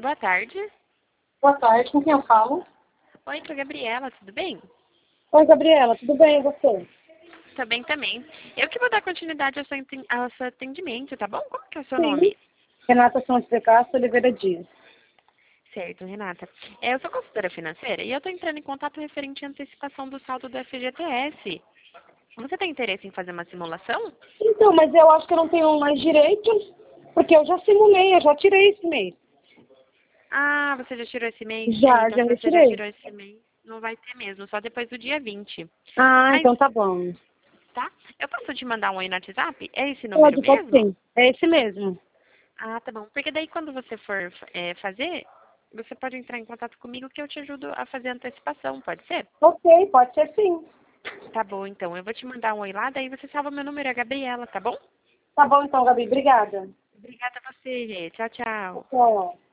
Boa tarde. Boa tarde, com quem eu falo? Oi, sou a Gabriela, tudo bem? Oi, Gabriela, tudo bem e você? Tô bem também. Eu que vou dar continuidade ao seu atendimento, tá bom? Como que é o seu Sim. nome? Renata Fontes de Castro Oliveira Dias. Certo, Renata. Eu sou consultora financeira e eu tô entrando em contato referente à antecipação do saldo do FGTS. Você tem interesse em fazer uma simulação? Então, mas eu acho que eu não tenho mais direitos, porque eu já simulei, eu já tirei esse mês. Ah, você já tirou esse mês? Já, Então já se você já retirei. tirou esse mês, não vai ter mesmo, só depois do dia 20. Ah, Mas, então tá bom. tá? Eu posso te mandar um oi no WhatsApp? É esse número Pode mesmo? sim. É esse mesmo. Ah, tá bom. Porque daí quando você for fazer, você pode entrar em contato comigo que eu te ajudo a fazer a antecipação, pode ser? Ok, pode ser sim. Tá bom, então. Eu vou te mandar um oi lá, daí você salva meu número, é Gabriela, tá bom? Tá bom então, Gabi, obrigada. Obrigada a você, Rê. Tchau, tchau. Tchau.